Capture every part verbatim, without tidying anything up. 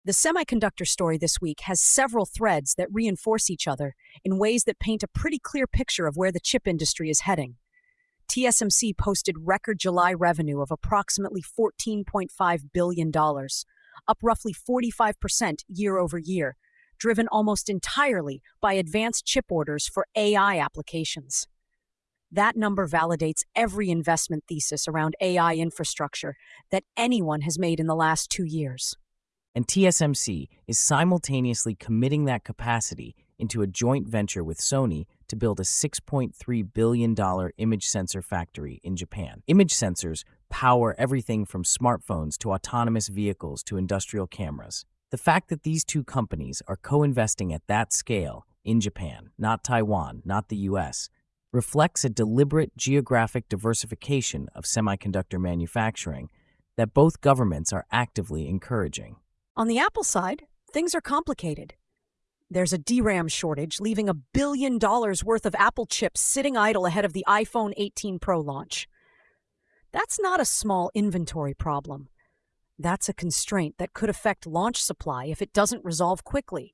The semiconductor story this week has several threads that reinforce each other in ways that paint a pretty clear picture of where the chip industry is heading. T S M C posted record July revenue of approximately fourteen point five billion dollars, up roughly forty-five percent year over year, driven almost entirely by advanced chip orders for A I applications. That number validates every investment thesis around A I infrastructure that anyone has made in the last two years. And T S M C is simultaneously committing that capacity into a joint venture with Sony to build a six point three billion dollars image sensor factory in Japan. Image sensors power everything from smartphones to autonomous vehicles to industrial cameras. The fact that these two companies are co-investing at that scale in Japan, not Taiwan, not the U S, reflects a deliberate geographic diversification of semiconductor manufacturing that both governments are actively encouraging. On the Apple side, things are complicated. There's a D RAM shortage, leaving a billion dollars worth of Apple chips sitting idle ahead of the iPhone eighteen Pro launch. That's not a small inventory problem. That's a constraint that could affect launch supply if it doesn't resolve quickly.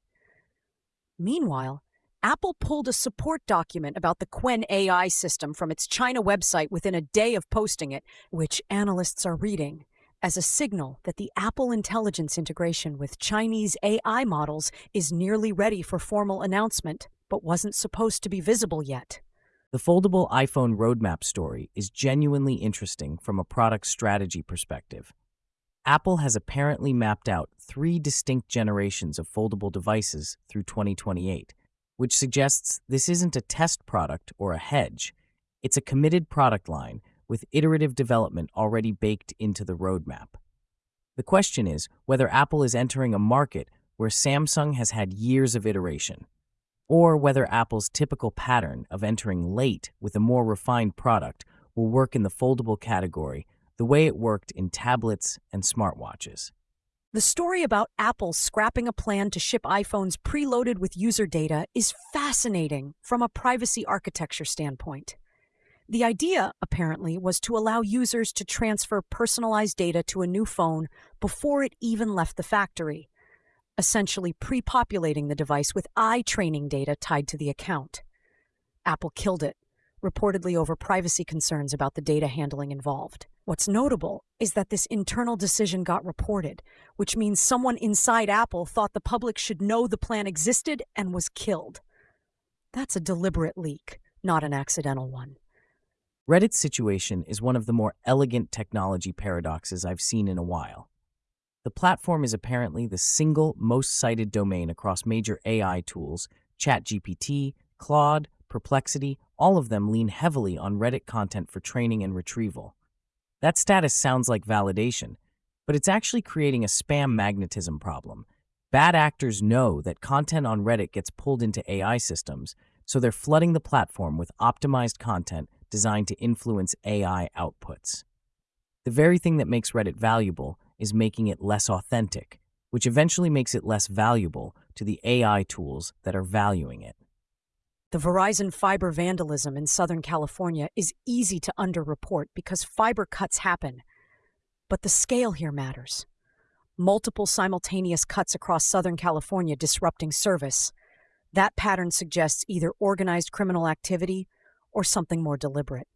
Meanwhile, Apple pulled a support document about the Qwen A I system from its China website within a day of posting it, which analysts are reading as a signal that the Apple Intelligence integration with Chinese A I models is nearly ready for formal announcement, but wasn't supposed to be visible yet. The foldable iPhone roadmap story is genuinely interesting from a product strategy perspective. Apple has apparently mapped out three distinct generations of foldable devices through twenty twenty-eight, which suggests this isn't a test product or a hedge. It's a committed product line with iterative development already baked into the roadmap. The question is whether Apple is entering a market where Samsung has had years of iteration, or whether Apple's typical pattern of entering late with a more refined product will work in the foldable category the way it worked in tablets and smartwatches. The story about Apple scrapping a plan to ship iPhones preloaded with user data is fascinating from a privacy architecture standpoint. The idea, apparently, was to allow users to transfer personalized data to a new phone before it even left the factory, essentially pre-populating the device with eye training data tied to the account. Apple killed it, reportedly over privacy concerns about the data handling involved. What's notable is that this internal decision got reported, which means someone inside Apple thought the public should know the plan existed and was killed. That's a deliberate leak, not an accidental one. Reddit's situation is one of the more elegant technology paradoxes I've seen in a while. The platform is apparently the single most cited domain across major A I tools. ChatGPT, Claude, Perplexity, all of them lean heavily on Reddit content for training and retrieval. That status sounds like validation, but it's actually creating a spam magnetism problem. Bad actors know that content on Reddit gets pulled into A I systems, so they're flooding the platform with optimized content designed to influence A I outputs. The very thing that makes Reddit valuable is making it less authentic, which eventually makes it less valuable to the A I tools that are valuing it. The Verizon fiber vandalism in Southern California is easy to underreport because fiber cuts happen. But the scale here matters. Multiple simultaneous cuts across Southern California disrupting service. That pattern suggests either organized criminal activity or something more deliberate.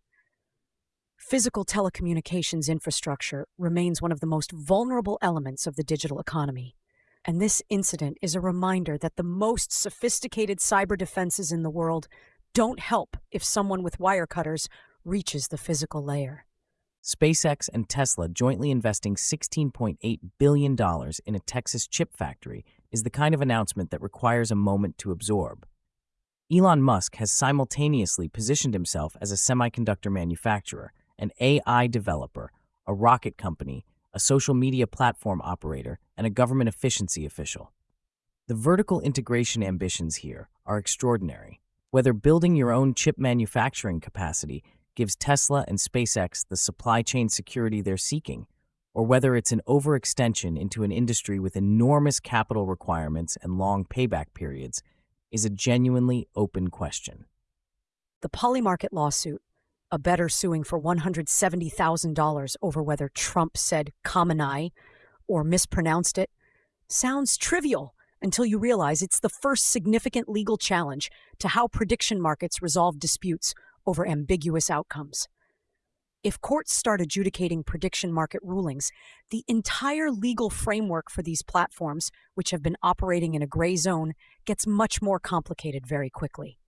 Physical telecommunications infrastructure remains one of the most vulnerable elements of the digital economy. And this incident is a reminder that the most sophisticated cyber defenses in the world don't help if someone with wire cutters reaches the physical layer. SpaceX and Tesla jointly investing sixteen point eight billion dollars in a Texas chip factory is the kind of announcement that requires a moment to absorb. Elon Musk has simultaneously positioned himself as a semiconductor manufacturer, an A I developer, a rocket company, a social media platform operator, and a government efficiency official. The vertical integration ambitions here are extraordinary. Whether building your own chip manufacturing capacity gives Tesla and SpaceX the supply chain security they're seeking, or whether it's an overextension into an industry with enormous capital requirements and long payback periods, is a genuinely open question. The Polymarket lawsuit, a bettor suing for one hundred seventy thousand dollars over whether Trump said Khamenei or mispronounced it, Sounds trivial until you realize it's the first significant legal challenge to how prediction markets resolve disputes over ambiguous outcomes. If courts start adjudicating prediction market rulings, the entire legal framework for these platforms, which have been operating in a gray zone, gets much more complicated very quickly.